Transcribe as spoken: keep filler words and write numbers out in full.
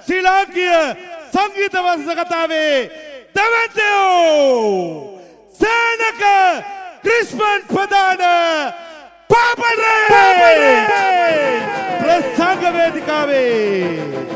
ශ්‍රී ලාංකීය සංගීත වර්ෂ කතාවේ දවැන්තයෝ සේනක ක්‍රිස්මන් ප්‍රධාන පාපරේ ප්‍රසංග වේදිකාවේ